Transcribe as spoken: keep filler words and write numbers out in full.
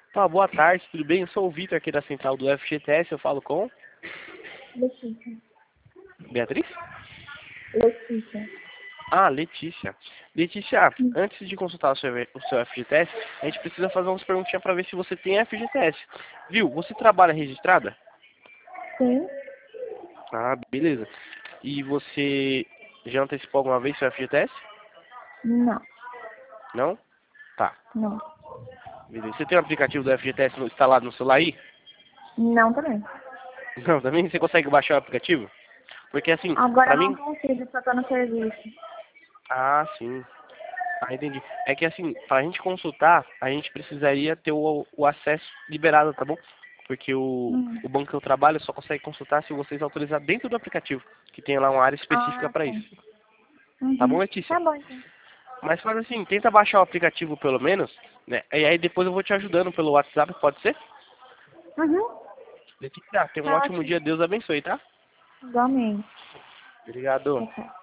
Tá, boa tarde, tudo bem? Eu sou o Vitor aqui da central do F G T S, eu falo com Letícia. Beatriz? Letícia. Ah, Letícia. Letícia, Hum. antes de consultar o seu, o seu F G T S, a gente precisa fazer umas perguntinhas para ver se você tem F G T S. Viu? Você trabalha registrada? Sim? Ah, beleza. E você já antecipou alguma vez seu F G T S? Não. Não? Tá. Não. Beleza. Você tem o aplicativo do F G T S no- instalado no celular aí? Não também. Não, também você consegue baixar o aplicativo? Porque assim, Agora pra eu não mim... consigo, só tô no serviço. Ah, sim. Ah, entendi. É que assim, pra gente consultar, a gente precisaria ter o, o acesso liberado, tá bom? Porque o, Hum. o banco que eu trabalho só consegue consultar se vocês autorizar dentro do aplicativo, que tem lá uma área específica Ah, pra tá. isso. Tá bom, Uhum. Letícia? Tá bom, então. Mas faz assim, tenta baixar o aplicativo pelo menos, né? E aí depois eu vou te ajudando pelo WhatsApp, pode ser? Uhum. Letícia, tenha um Tá ótimo ótimo. dia, Deus abençoe, tá? Igualmente. Obrigado. Tchau, tchau.